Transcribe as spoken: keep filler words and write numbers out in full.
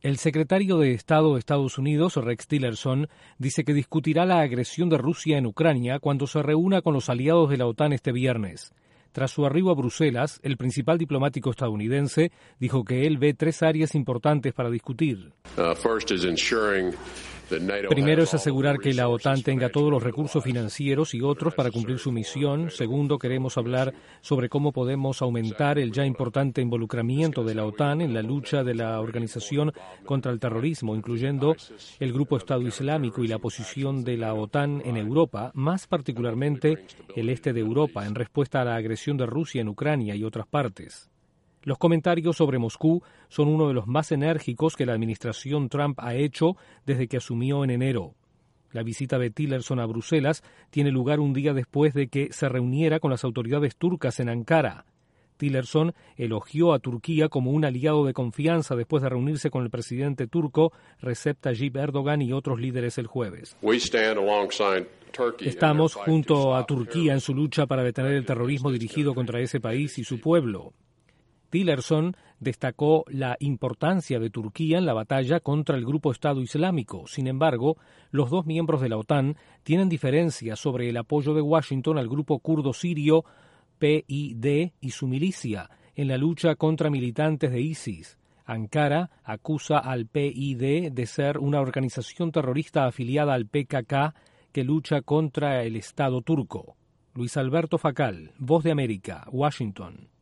El secretario de Estado de Estados Unidos, Rex Tillerson, dice que discutirá la agresión de Rusia en Ucrania cuando se reúna con los aliados de la OTAN este viernes. Tras su arribo a Bruselas, el principal diplomático estadounidense dijo que él ve tres áreas importantes para discutir. Primero es asegurar que la OTAN tenga todos los recursos financieros y otros para cumplir su misión. Segundo, queremos hablar sobre cómo podemos aumentar el ya importante involucramiento de la OTAN en la lucha de la organización contra el terrorismo, incluyendo el grupo Estado Islámico y la posición de la OTAN en Europa, más particularmente el este de Europa, en respuesta a la agresión de Rusia en Ucrania y otras partes. Los comentarios sobre Moscú son uno de los más enérgicos que la administración Trump ha hecho desde que asumió en enero. La visita de Tillerson a Bruselas tiene lugar un día después de que se reuniera con las autoridades turcas en Ankara. Tillerson elogió a Turquía como un aliado de confianza después de reunirse con el presidente turco Recep Tayyip Erdogan y otros líderes el jueves. Estamos junto a Turquía en su lucha para detener el terrorismo dirigido contra ese país y su pueblo. Tillerson destacó la importancia de Turquía en la batalla contra el grupo Estado Islámico. Sin embargo, los dos miembros de la OTAN tienen diferencias sobre el apoyo de Washington al grupo kurdo sirio P Y D y su milicia en la lucha contra militantes de ISIS. Ankara acusa al P Y D de ser una organización terrorista afiliada al P K K que lucha contra el Estado turco. Luis Alberto Facal, Voz de América, Washington.